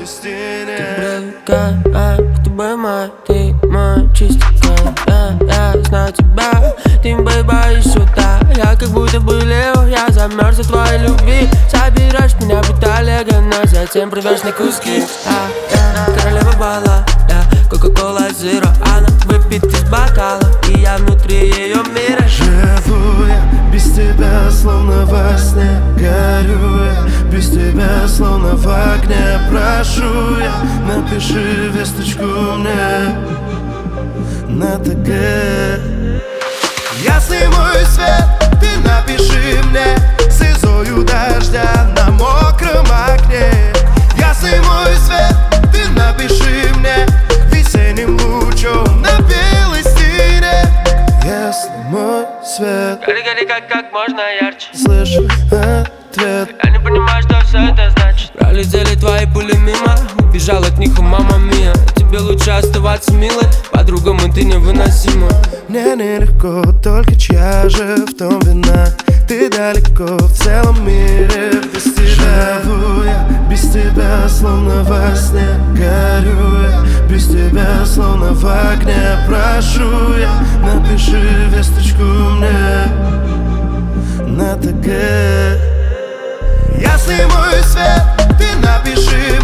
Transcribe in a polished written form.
стене. Ты привыкай, кто бы мой, ты мой чистенький. Я знаю тебя, ты не боишься сюда. Я как будто бы лев, я замерз от твоей любви. Заберешь меня в Италию, но затем порвешь на куски. Королева бала, кока-кола зеро. Она выпит из бокала, и я внутри ее мира. Живу я без тебя, словно во сне. Горю я без тебя, словно в огне. Прошу я, напиши весточку мне на ТГ. Ясный мой свет, ты напиши мне слезою дождя на мокром окне. Ясный мой свет, ты напиши мне весенним лучом на белой стене. Ясный мой свет, Гори, гори, как можно ярче. слышу ответ. Я не понимаю, что все это значит. Пролетели твои пули мимо, убежал от них, мама мия. Тебе лучше оставаться милой, подругам и ты невыносима. Мне нелегко, только чья же в том вина? Ты далеко в целом мире без тебя. Живу я без тебя, словно во сне. Горю я без тебя, словно в огне. Прошу я, напиши весточку мне на ТГ. Ясный мой свет, ты напиши